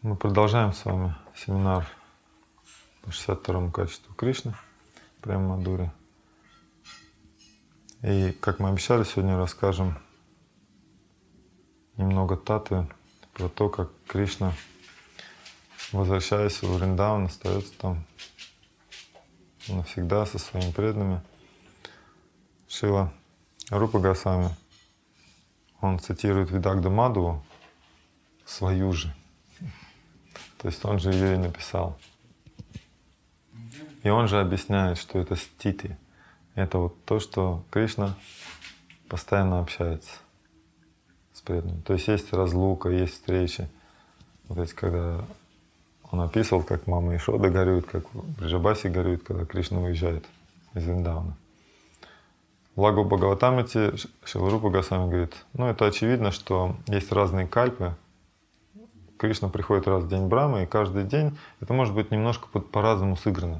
Мы продолжаем с вами семинар по 62-му качеству Кришны, Према Мадхури. И, как мы обещали, сегодня расскажем немного татвы про то, как Кришна, возвращаясь в Вриндаван, остается там навсегда со своими преданными. Шрила Рупа Госвами, он цитирует Видагда Мадху, свою же. То есть он же ее и написал. И он же объясняет, что это стити. Это вот то, что Кришна постоянно общается с преданными. То есть есть разлука, есть встречи. Вот эти, когда он описывал, как мама Ишода горюет, как Бриджабаси горюет, когда Кришна уезжает из Вриндавана. В Лагу Бхагаватамрите Шрила Рупа Госвами говорит, это очевидно, что есть разные кальпы. Кришна приходит раз в день Брамы, и каждый день это может быть немножко по-разному сыграно.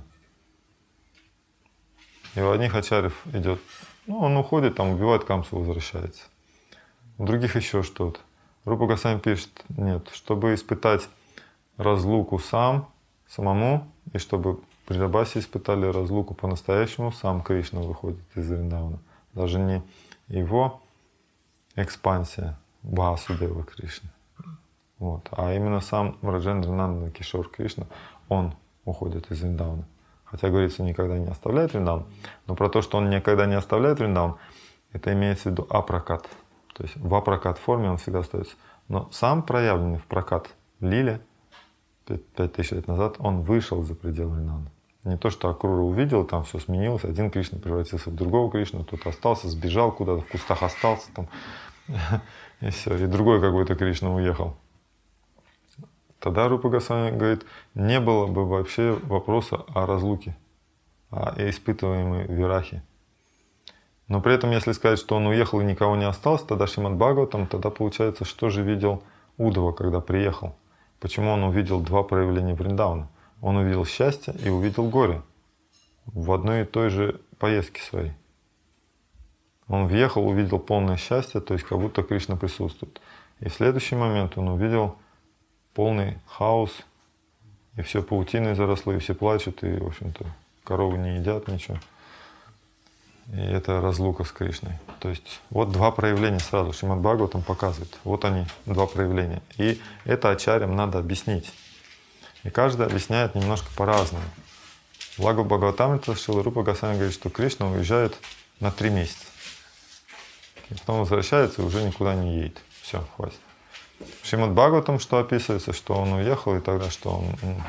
И у одних ачарьев идет, он уходит, там убивает Камсу, возвращается. У других еще что-то. Рупа Госвами пишет, нет, чтобы испытать разлуку самому, и чтобы Бриджабаси испытали разлуку по-настоящему, сам Кришна выходит из Вриндавана. Даже не его экспансия Васудева Кришны. А именно сам Враджендрананда Кишор Кришна, он уходит из Вриндавана. Хотя, говорится, никогда не оставляет Вриндаван. Но про то, что он никогда не оставляет Вриндаван, это имеется в виду апракат. То есть в апракат форме он всегда остается. Но сам проявленный в пракат лиле 5000 лет назад, он вышел за пределы Вриндавана. Не то, что Акрура увидел, там все сменилось, один Кришна превратился в другого Кришну, тот остался, сбежал куда-то, в кустах остался там, и все, и другой какой-то Кришна уехал. Тогда Рупа Госвами говорит, не было бы вообще вопроса о разлуке, о испытываемой вирахи. Но при этом, если сказать, что он уехал и никого не осталось, тогда Шримад Бхагаватам, тогда получается, что же видел Удава, когда приехал? Почему он увидел два проявления Вриндавана? Он увидел счастье и увидел горе в одной и той же поездке своей. Он въехал, увидел полное счастье, то есть как будто Кришна присутствует. И в следующий момент он увидел полный хаос, и все паутиной заросло, и все плачут, и, в общем-то, коровы не едят ничего. И это разлука с Кришной. То есть вот два проявления сразу. Шримад Бхагаватам показывает. Вот они, два проявления. И это ачарьям надо объяснить. И каждый объясняет немножко по-разному. В Лагу Бхагаватамрите Шрила Рупа Госвами говорит, что Кришна уезжает на 3 месяца. И потом возвращается и уже никуда не едет. Все, хватит. В Шримад Бхагаватам что описывается, что он уехал, и тогда, что он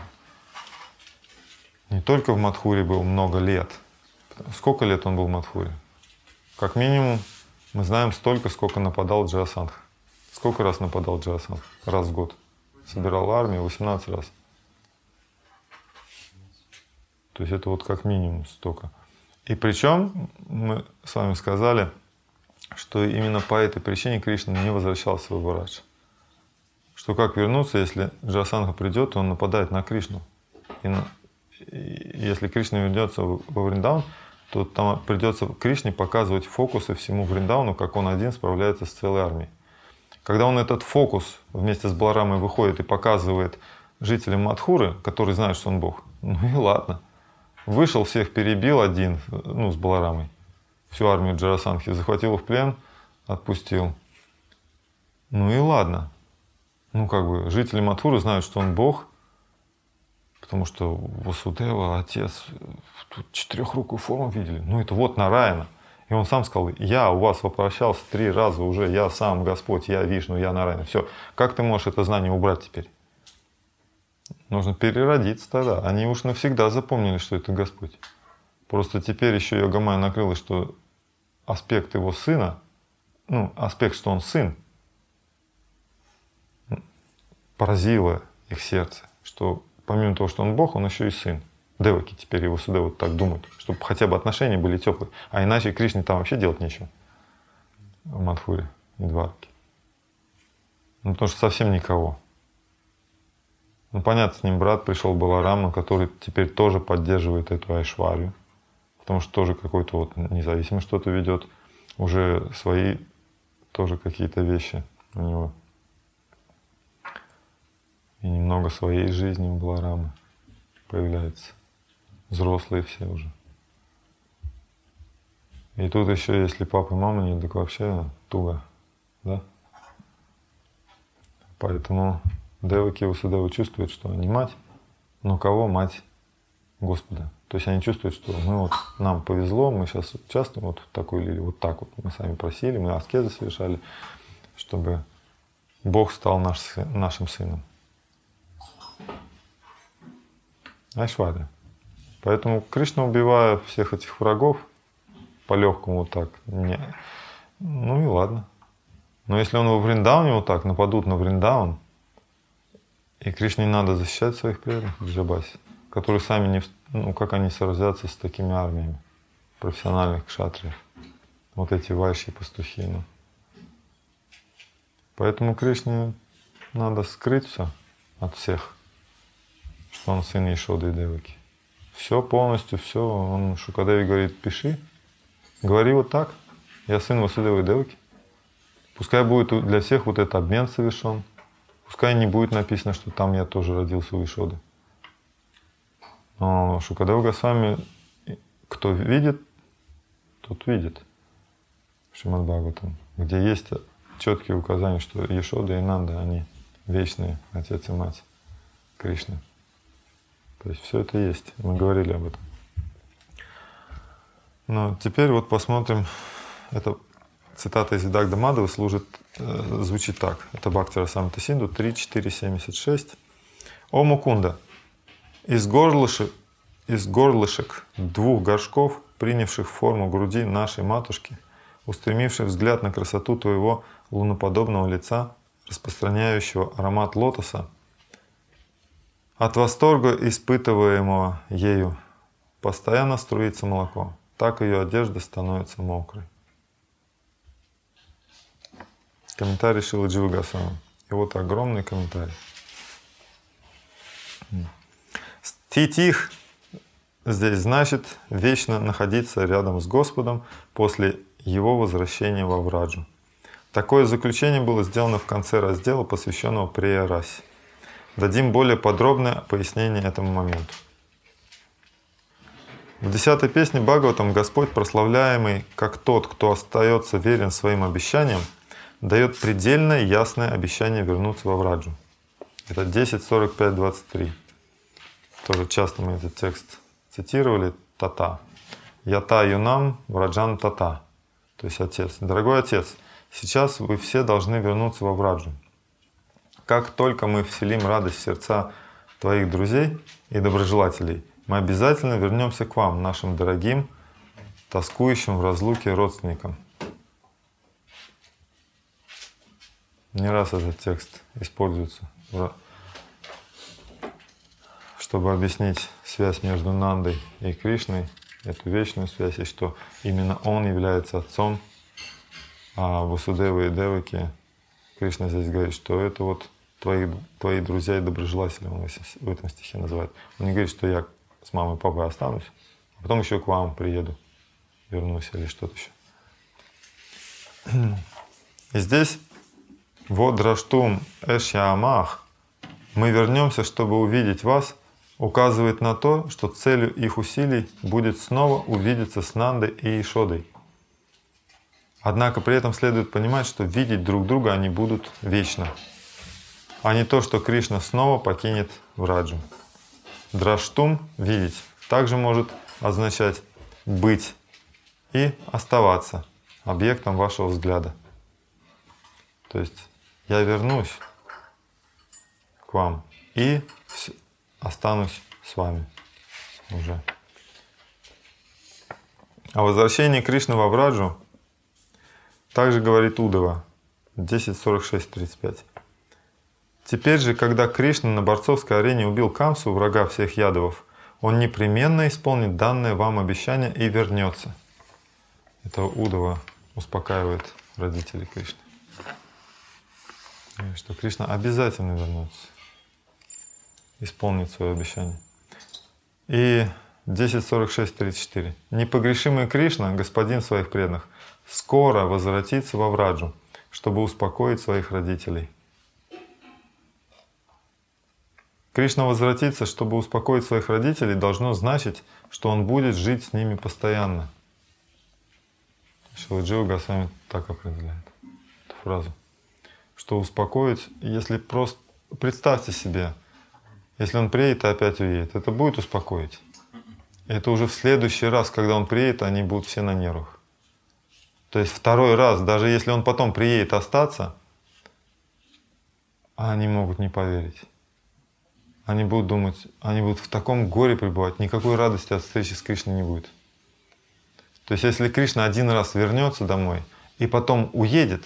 не только в Мадхуре был много лет. Сколько лет он был в Мадхуре? Как минимум, мы знаем столько, сколько нападал Джарасандха. Сколько раз нападал Джарасандха? Раз в год. Собирал армию 18 раз. То есть это вот как минимум столько. И причем мы с вами сказали, что именно по этой причине Кришна не возвращался в Бхарадж. Что как вернуться, если Джарасандха придет, то он нападает на Кришну. И если Кришна вернется во Вриндаван, то там придется Кришне показывать фокусы всему Вриндавану, как он один справляется с целой армией. Когда он этот фокус вместе с Баларамой выходит и показывает жителям Мадхуры, которые знают, что он Бог, и ладно. Вышел, всех перебил один, с Баларамой, всю армию Джарасандхи, захватил в плен, отпустил. И ладно. Жители Мадхуры знают, что он Бог, потому что Васудева, отец, тут 4-рукую форму видели. Это вот Нараяна. И он сам сказал, я у вас вопрощался 3 раза уже, я сам Господь, я Вишну, я Нараяна. Все. Как ты можешь это знание убрать теперь? Нужно переродиться тогда. Они уж навсегда запомнили, что это Господь. Просто теперь еще Йогамая накрылась, что аспект его сына, аспект, что он сын, поразило их сердце, что помимо того, что он Бог, он еще и сын. Деваки теперь его сюда вот так думают, чтобы хотя бы отношения были теплые. А иначе Кришне там вообще делать нечего. В Мадхуре и Двараке. Потому что совсем никого. Понятно, с ним брат пришел Баларама, который теперь тоже поддерживает эту айшварию. Потому что тоже какой-то независимый что-то ведет. Уже свои тоже какие-то вещи у него. И немного много своей жизни у Баларамы появляется. Взрослые все уже. И тут еще, если папа и мама нет, так вообще туго, да? Поэтому Деваки и Васудева чувствуют, что они мать, но кого? Мать Господа. То есть они чувствуют, что нам повезло, мы сейчас участвуем вот в такой лилии, вот так вот. Мы сами просили, мы аскезы совершали, чтобы Бог стал нашим сыном. Айшвария. Поэтому Кришна, убивая всех этих врагов, по-легкому вот так, ну и ладно. Но если он во Вриндауне вот так нападут на Вриндаун, и Кришне надо защищать своих преданных в Джабасе, которые сами не, как они сразятся с такими армиями профессиональных кшатриев, вот эти вайши пастухи. Поэтому Кришне надо скрыть все от всех, что он сын Ешоды и Деваки. Все полностью, все. Он Шукадеви говорит: пиши, говори вот так, я сын Васудевы и Деваки. Пускай будет для всех вот этот обмен совершен. Пускай не будет написано, что там я тоже родился у Ешоды. Но Шукадева Госвами, кто видит, тот видит. В Шримад Бхагаватам, где есть четкие указания, что Ешода и Нанда, они вечные, отец и мать Кришны. То есть все это есть. Мы говорили об этом. Но теперь вот посмотрим. Это цитата из Видагда Мадхавы звучит так. Это Бхакти Расамрита Синду 3.4.76. О Мукунда, из горлышек 2 горшков, принявших форму груди нашей матушки, устремивших взгляд на красоту твоего луноподобного лица, распространяющего аромат лотоса, от восторга, испытываемого ею, постоянно струится молоко, так ее одежда становится мокрой. Комментарий Шрилы Дживы Госвами. И вот огромный комментарий. Ститих здесь значит вечно находиться рядом с Господом после Его возвращения во Враджу. Такое заключение было сделано в конце раздела, посвященного Прея Расе. Дадим более подробное пояснение этому моменту. В 10-й песне Бхагаватам Господь, прославляемый как тот, кто остается верен своим обещаниям, дает предельно ясное обещание вернуться во Враджу. Это 10.45.23. Тоже часто мы этот текст цитировали. Тата. Ята юнам враджан тата. То есть отец. Дорогой отец, сейчас вы все должны вернуться во Враджу. Как только мы вселим радость в сердца твоих друзей и доброжелателей, мы обязательно вернемся к вам, нашим дорогим, тоскующим в разлуке родственникам. Не раз этот текст используется, чтобы объяснить связь между Нандой и Кришной, эту вечную связь, и что именно он является отцом, а Васудева и Деваки, Кришна здесь говорит, что это вот твои друзья и доброжелатели, он в этом стихе называет. Он не говорит, что я с мамой и папой останусь, а потом еще к вам приеду, вернусь или что-то еще. И здесь вот драштум эшьямах, мы вернемся, чтобы увидеть вас, указывает на то, что целью их усилий будет снова увидеться с Нандой и Ишодой. Однако при этом следует понимать, что видеть друг друга они будут вечно, а не то, что Кришна снова покинет Враджу. Драштум — видеть — также может означать быть и оставаться объектом вашего взгляда. То есть я вернусь к вам и останусь с вами уже. О возвращении Кришны во Враджу также говорит Удава 10.46.35. Теперь же, когда Кришна на борцовской арене убил Камсу, врага всех ядовов, он непременно исполнит данное вам обещание и вернется. Это Удава успокаивает родителей Кришны. Что Кришна обязательно вернется, исполнит свое обещание. И 10.46.34. Непогрешимый Кришна, господин своих преданных, скоро возвратится во Враджу, чтобы успокоить своих родителей. Кришна возвратится, чтобы успокоить своих родителей, должно значить, что он будет жить с ними постоянно. Шрила Джива Госвами так определяет эту фразу. Что успокоить, если просто... Представьте себе, если он приедет и опять уедет, это будет успокоить? Это уже в следующий раз, когда он приедет, они будут все на нервах. То есть второй раз, даже если он потом приедет остаться, они могут не поверить. Они будут думать, они будут в таком горе пребывать, никакой радости от встречи с Кришной не будет. То есть если Кришна один раз вернется домой и потом уедет,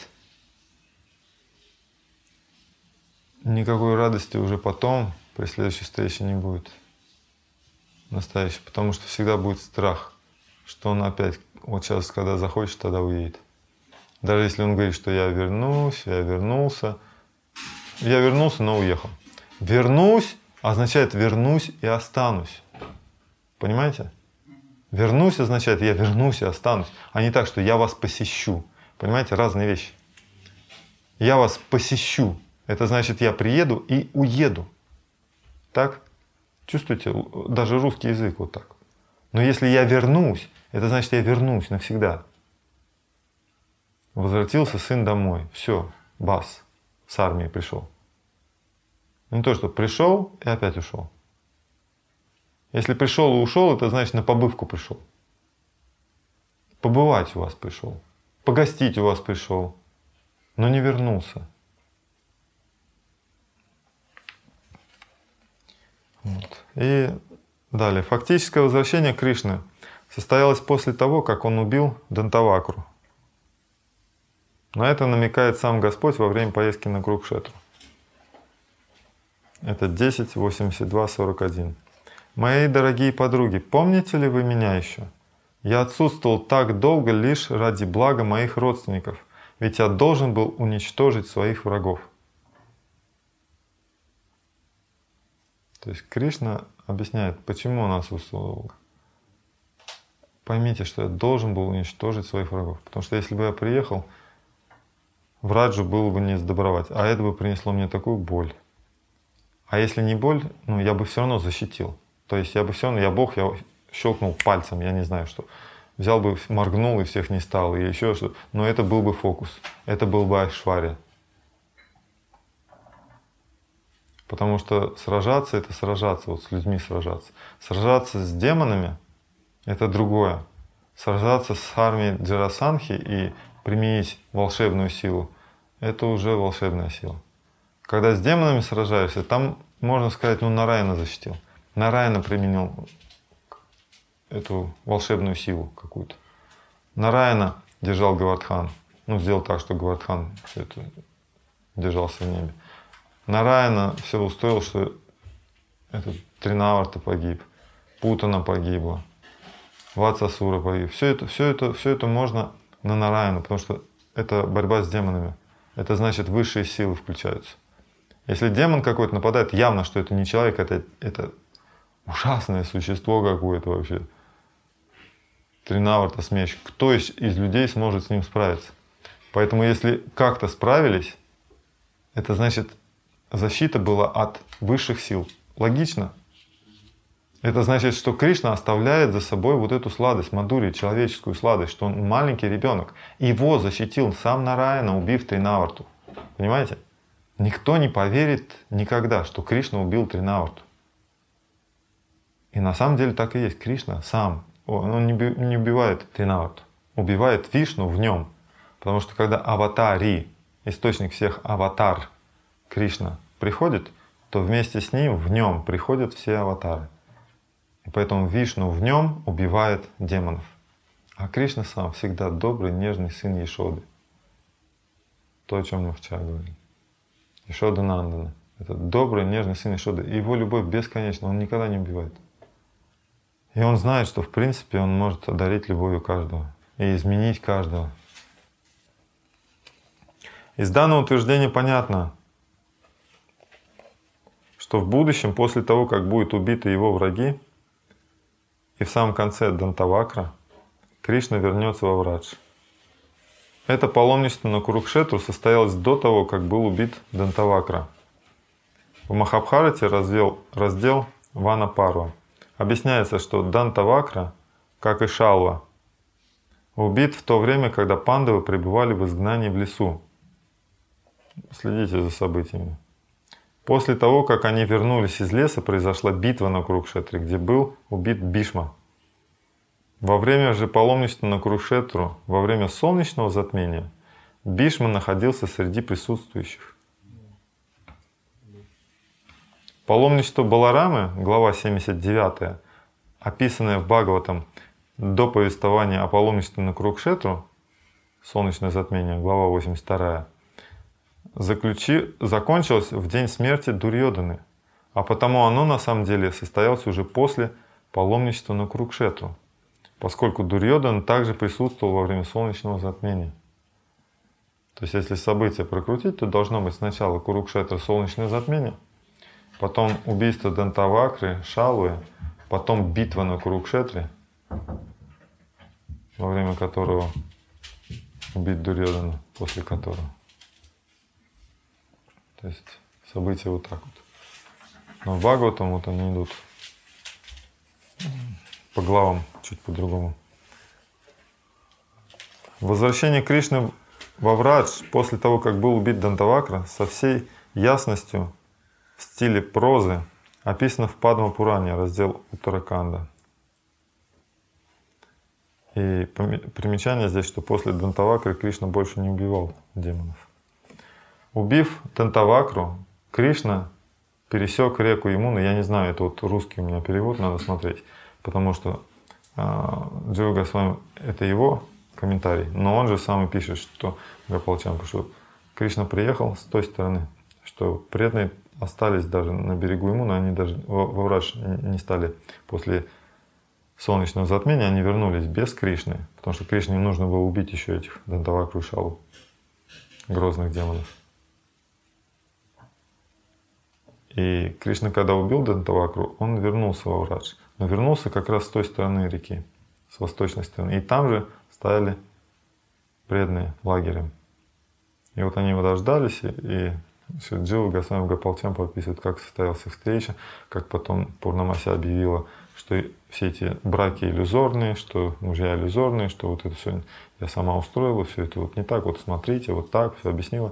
никакой радости уже потом при следующей встрече не будет настоящей, потому что всегда будет страх, что он опять, вот сейчас, когда захочет, тогда уедет. Даже если он говорит, что я вернусь, я вернулся, но уехал. Вернусь означает вернусь и останусь. Понимаете? Вернусь означает я вернусь и останусь, а не так, что я вас посещу. Понимаете, разные вещи. Я вас посещу. Это значит, я приеду и уеду. Так? Чувствуете? Даже русский язык вот так. Но если я вернусь, это значит, я вернусь навсегда. Возвратился сын домой. Все, бас, с армии пришел. Не то, что пришел и опять ушел. Если пришел и ушел, это значит, на побывку пришел. Побывать у вас пришел. Погостить у вас пришел. Но не вернулся. Вот. И далее. Фактическое возвращение Кришны состоялось после того, как он убил Дантавакру. На это намекает сам Господь во время поездки на Курукшетру. Это 10:82:41. Мои дорогие подруги, помните ли вы меня еще? Я отсутствовал так долго лишь ради блага моих родственников, ведь я должен был уничтожить своих врагов. То есть Кришна объясняет, почему он отсутствовал долго. Поймите, что я должен был уничтожить своих врагов. Потому что если бы я приехал, в Раджу было бы не сдобровать, а это бы принесло мне такую боль. А если не боль, я бы все равно защитил. То есть я бы все равно, я Бог, я щелкнул пальцем, я не знаю что. Взял бы, моргнул и всех не стал, и еще что-то. Но это был бы фокус, это был бы айшвария. Потому что сражаться — это сражаться, вот с людьми сражаться. Сражаться с демонами — это другое. Сражаться с армией Джарасандхи и применить волшебную силу — это уже волшебная сила. Когда с демонами сражаешься, там, можно сказать, Нараяна защитил. Нараяна применил эту волшебную силу какую-то. Нараяна держал Гавардхан. Сделал так, что Гавардхан держался в небе. Нараяна все устроил, что этот Тринаварта погиб, Путана погибла, Ватсасура погиб. Все это можно на Нараяну, потому что это борьба с демонами. Это значит, высшие силы включаются. Если демон какой-то нападает, явно, что это не человек, это ужасное существо какое-то вообще. Тринаварта с меч. Кто из людей сможет с ним справиться? Поэтому если как-то справились, это значит, защита была от высших сил. Логично? Это значит, что Кришна оставляет за собой вот эту сладость, мадхури, человеческую сладость, что он маленький ребенок. Его защитил сам Нараяна, убив Тринаварту. Понимаете? Никто не поверит никогда, что Кришна убил Тринаварту. И на самом деле так и есть. Кришна сам, он не убивает Тринаварту, убивает Вишну в нем. Потому что когда аватари, источник всех аватар, Кришна приходит, то вместе с ним в нем приходят все аватары. И поэтому Вишну в нем убивает демонов. А Кришна сам всегда добрый, нежный сын Яшоды. То, о чем мы вчера говорили. Яшода Нандана. Это добрый, нежный сын Яшоды. И его любовь бесконечна, он никогда не убивает. И он знает, что в принципе он может одарить любовью каждого и изменить каждого. Из данного утверждения понятно, что в будущем, после того, как будут убиты его враги, и в самом конце Дантавакра, Кришна вернется во Врадж. Это паломничество на Курукшетру состоялось до того, как был убит Дантавакра. В Махабхарате раздел Вана Парва объясняется, что Дантавакра, как и Шалва, убит в то время, когда пандавы пребывали в изгнании в лесу. Следите за событиями. После того, как они вернулись из леса, произошла битва на Курукшетре, где был убит Бишма. Во время же паломничества на Курукшетру, во время солнечного затмения, Бишма находился среди присутствующих. Паломничество Баларамы, глава 79, описанное в Бхагаватам до повествования о паломничестве на Курукшетру, солнечное затмение, глава 82, закончилось в день смерти Дурьёданы, а потому оно на самом деле состоялось уже после паломничества на Курукшетру, поскольку Дурьёдана также присутствовал во время солнечного затмения. То есть если события прокрутить, то должно быть сначала Курукшетра, солнечное затмение, потом убийство Дантавакры, Шалвы, потом битва на Курукшетре, во время которого убит Дурьёдана, после которого. То есть события вот так вот. Но в Бхагаватам вот они идут по главам чуть по-другому. Возвращение Кришны во Врадж после того, как был убит Дантавакра, со всей ясностью в стиле прозы описано в Падма Пуране, раздел Уттараканда. И примечание здесь, что после Дантавакры Кришна больше не убивал демонов. Убив Дантавакру, Кришна пересек реку Ямуна. Я не знаю, это вот русский у меня перевод, надо смотреть, потому что Джива Госвами это его комментарий, но он же сам и пишет, что Гопалчампа, что Кришна приехал с той стороны, что преданные остались даже на берегу Ямуна, они даже во Врадж не стали после солнечного затмения, они вернулись без Кришны, потому что Кришне нужно было убить еще этих Дантавакру и Шалву, грозных демонов. И Кришна, когда убил Дантавакру, он вернулся во Врадж. Но вернулся как раз с той стороны реки, с восточной стороны. И там же стояли преданные лагерем. И вот они его дождались, и Джива Госвами Гопалчампа описывает, как состоялась их встреча, как потом Пурнамася объявила, что все эти браки иллюзорные, что мужья иллюзорные, что вот это все я сама устроила, все это вот не так, вот смотрите, вот так, все объяснила.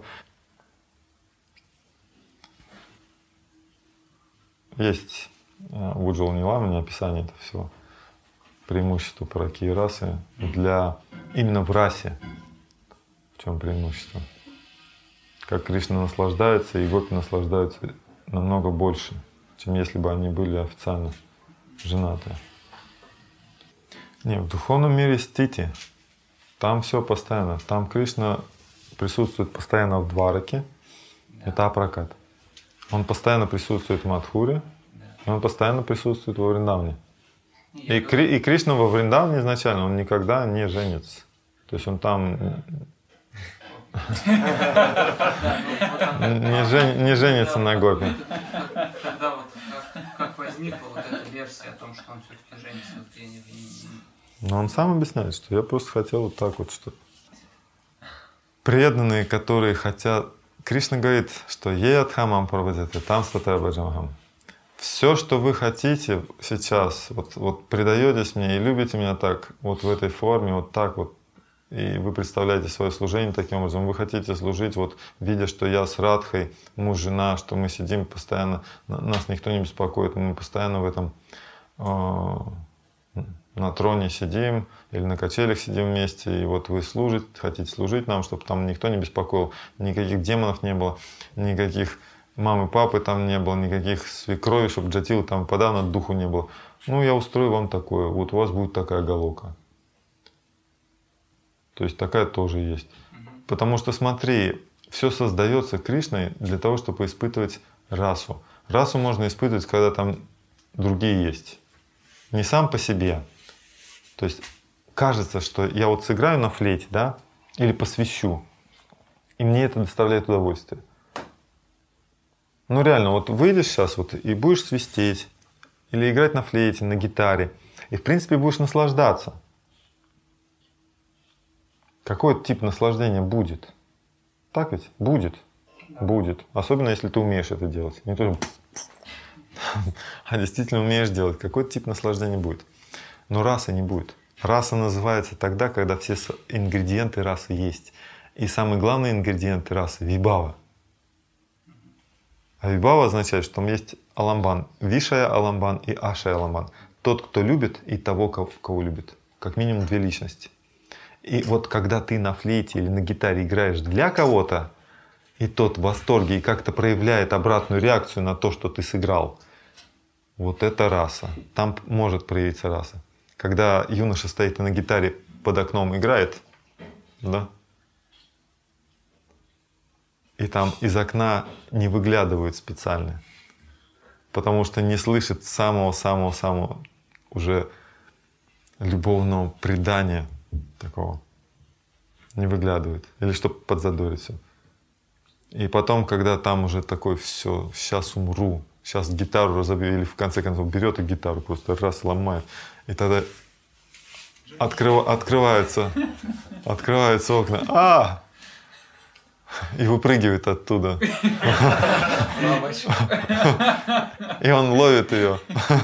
Есть в Уджвала Ниламане описание этого всего. Преимущество параки и расы для именно в расе. В чем преимущество? Как Кришна наслаждается, и гопи наслаждаются намного больше, чем если бы они были официально женаты. Не, в духовном мире стити, там все постоянно. Там Кришна присутствует постоянно в Двараке, это апракат. Он постоянно присутствует в Мадхуре, и он постоянно присутствует во Вриндаване. И Кришна во Вриндаване изначально, он никогда не женится. То есть он там не женится на гопе. Тогда вот как возникла вот эта версия о том, что он все-таки женится, вот я не... Но он сам объясняет, что я просто хотел вот так вот, что преданные, которые хотят... Кришна говорит, что «Еядхамам правадяте, там статабаджамахам». Все, что вы хотите сейчас, вот предаетесь мне и любите меня так, вот в этой форме, вот так вот, и вы представляете свое служение таким образом, вы хотите служить, вот видя, что я с Радхой, муж, жена, что мы сидим постоянно, нас никто не беспокоит, мы постоянно в этом на троне сидим или на качелях сидим вместе, и вот вы хотите служить нам, чтобы там никто не беспокоил, никаких демонов не было, никаких мамы, папы там не было, никаких свекрови, чтобы джатилы там подавно духу не было. Ну, я устрою вам такое, вот у вас будет такая галока. То есть такая тоже есть. Потому что смотри, все создается Кришной для того, чтобы испытывать расу. Расу можно испытывать, когда там другие есть. Не сам по себе. То есть кажется, что я вот сыграю на флейте, да, или посвящу, и мне это доставляет удовольствие. Ну реально, вот выйдешь сейчас вот и будешь свистеть, или играть на флейте, на гитаре, и в принципе будешь наслаждаться. Какой тип наслаждения будет? Так ведь? Будет. Будет. Особенно, если ты умеешь это делать. Не то, а действительно умеешь делать. Какой-то тип наслаждения будет. Но раса не будет. Раса называется тогда, когда все ингредиенты расы есть. И самый главный ингредиент расы — вибава. А вибава означает, что там есть аламбан. Вишая аламбан и ашая аламбан. Тот, кто любит, и того, кого любит. Как минимум две личности. И вот когда ты на флейте или на гитаре играешь для кого-то, и тот в восторге и как-то проявляет обратную реакцию на то, что ты сыграл, вот это раса. Там может проявиться раса. Когда юноша стоит и на гитаре под окном играет, да, и там из окна не выглядывают специально, потому что не слышит самого-самого-самого уже любовного предания такого. Не выглядывает. Или чтобы подзадорить все. И потом, когда там уже такой все, сейчас умру, сейчас гитару разобью, или в конце концов берет и гитару просто раз ломает. И тогда открываются окна. И выпрыгивает оттуда. И он ловит ее.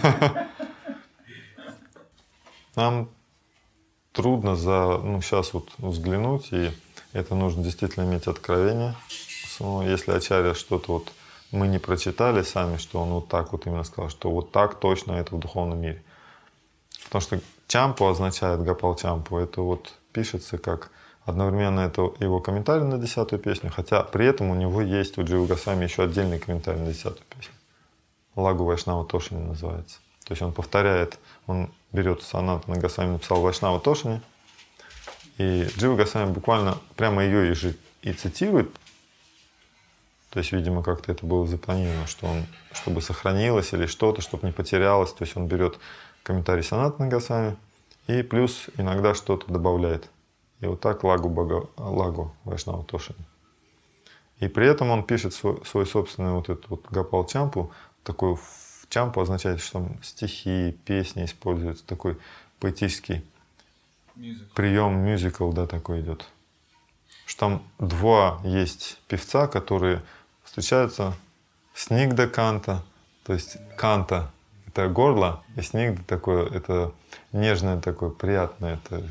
Нам трудно сейчас вот взглянуть, и это нужно действительно иметь откровение. Если Ачарья что-то вот мы не прочитали сами, что он вот так вот именно сказал, что вот так точно это в духовном мире. Потому что чампу означает, Гопал Чампу, это вот пишется как одновременно это его комментарий на 10-ю песню, хотя при этом у него есть у Дживы Госвами еще отдельный комментарий на 10-ю песню. Лагу Вайшнава Тошини называется. То есть он повторяет, он берет Санатана Госвами, написал Вайшнава Тошини, и Джива Госвами буквально прямо ее и цитирует. То есть, видимо, как-то это было запланировано, что он, чтобы сохранилось или что-то, чтобы не потерялось. То есть он берет комментарий Санатана Госвами и плюс иногда что-то добавляет. И вот так Лагу Вайшнава Тошини. И при этом он пишет свой собственный вот этот вот Гопал Чампу. Такой чампу означает, что там стихи, песни используются. Такой поэтический прием, мюзикл, да, такой идет. Что там два есть певца, которые встречаются. Снигда Канта, то есть канта — это горло, и снигда такое, это нежное такое, приятное. Это...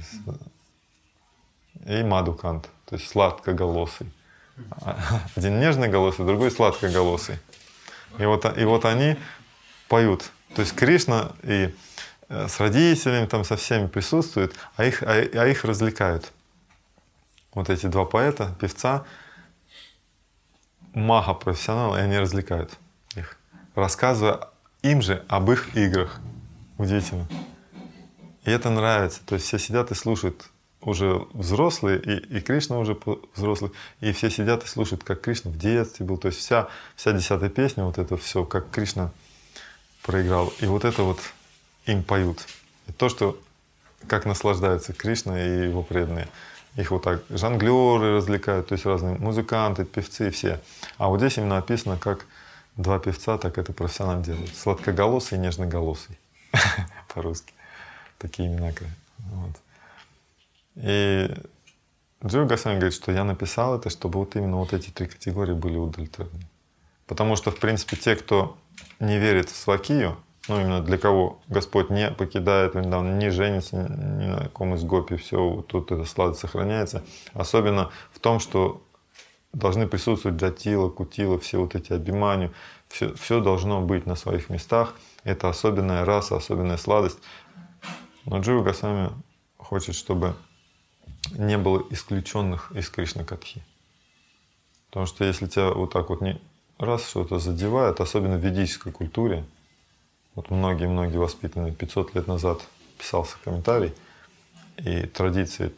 И маду Канта, то есть сладкоголосый. Один нежный голосый, другой сладкоголосый. И вот они поют. То есть Кришна и с родителями, там со всеми присутствует, а их развлекают. Вот эти два поэта, певца, маха-профессионалы, и они развлекают их, рассказывая им же об их играх. Удивительно. И это нравится. То есть все сидят и слушают, уже взрослые, и Кришна уже взрослый, и все сидят и слушают, как Кришна в детстве был. То есть вся 10-я песня, вот это все, как Кришна проиграл. И вот это вот им поют. И то, что как наслаждается Кришна и его преданные. Их вот так жонглеры развлекают, то есть разные музыканты, певцы, все. А вот здесь именно описано, как два певца так это профессионально делают. Сладкоголосый и нежноголосый. По-русски. Такие имена. Вот. И Джива Госвами говорит, что я написал это, чтобы вот именно вот эти три категории были удовлетворены. Потому что, в принципе, те, кто не верит в свакию, именно для кого Господь не покидает, не женится ни на ком из гопи, все, вот тут эта сладость сохраняется. Особенно в том, что должны присутствовать джатила, кутила, все вот эти абимани, все должно быть на своих местах. Это особенная раса, особенная сладость. Но Джива Госвами хочет, чтобы не было исключенных из Кришна-катхи. Потому что если тебя вот так вот раз что-то задевает, особенно в ведической культуре, вот многие воспитанные 500 лет назад писался комментарий, и традиции,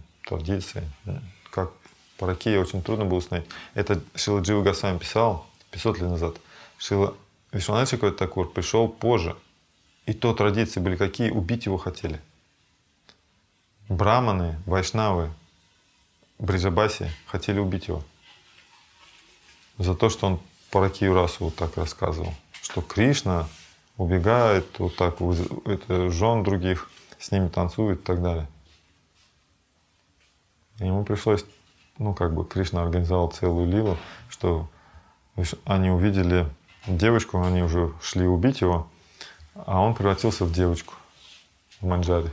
как паракия очень трудно было установить. Это Шрила Джива Госвами писал 500 лет назад. Шрила Вишванат Чакраварти пришел позже. И то традиции были какие? Убить его хотели. Браманы, вайшнавы, бриджабаси хотели убить его. За то, что он паракию расу вот так рассказывал. Что Кришна убегает вот так, это жен других, с ними танцует и так далее. И ему пришлось ну, как бы Кришна организовал целую лилу, что они увидели девочку, они уже шли убить его, а он превратился в девочку в Манджаре.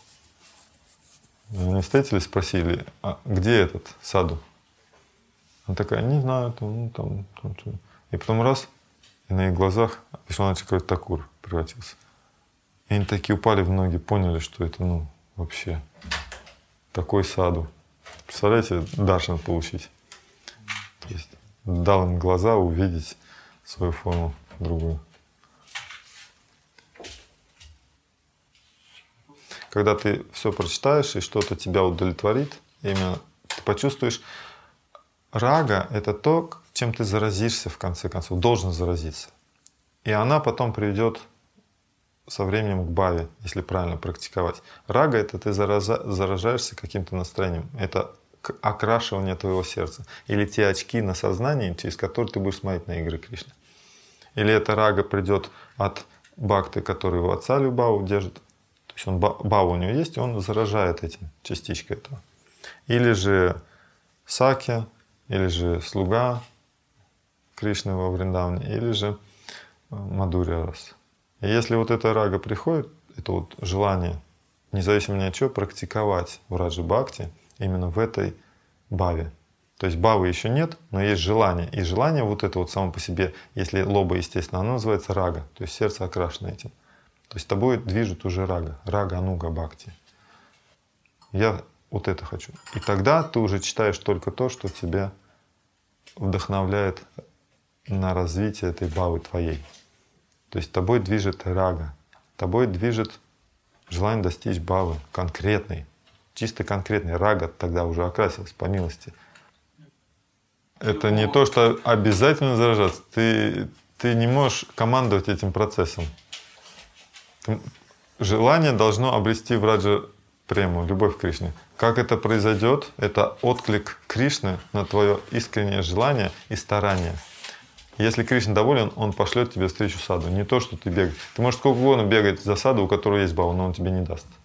И они встретились, спросили, а где этот саду? Она такая, не знаю, там. И потом раз, и на их глазах Вишванат Такур превратился. И они такие упали в ноги, поняли, что это, вообще такой саду. Представляете, даршан получить. То есть дал им глаза увидеть свою форму другую. Когда ты все прочитаешь и что-то тебя удовлетворит, именно ты почувствуешь, рага — это то, чем ты заразишься в конце концов, должен заразиться. И она потом приведет со временем к бхаве, если правильно практиковать. Рага — это ты заражаешься каким-то настроением. Это окрашивание твоего сердца. Или те очки на сознании, через которые ты будешь смотреть на игры Кришны. Или эта рага придет от бхакты, который его отца Любаву держит. То есть бхава у него есть, и он заражает этим частичкой этого. Или же сакья, или же слуга Кришны во Вриндаване, или же Мадхурья раса. И если вот эта рага приходит, это вот желание, независимо ни от чего, практиковать в раджа бхакти именно в этой бхаве. То есть бхавы еще нет, но есть желание. И желание вот это вот само по себе, если лоба, естественно, оно называется рага, то есть сердце окрашено этим. То есть тобой движет уже рага, ануга бхакти. Я вот это хочу. И тогда ты уже читаешь только то, что тебя вдохновляет на развитие этой бхавы твоей. То есть тобой движет рага, тобой движет желание достичь бхавы конкретной, чисто конкретной. Рага тогда уже окрасилась по милости. Это не то, что обязательно заражаться. Ты не можешь командовать этим процессом. Желание должно обрести в раджа прему, любовь к Кришне. Как это произойдет? Это отклик Кришны на твое искреннее желание и старание. Если Кришна доволен, он пошлет тебе встречу саду. Не то, что ты бегаешь. Ты можешь сколько угодно бегать за саду, у которого есть бхава, но он тебе не даст.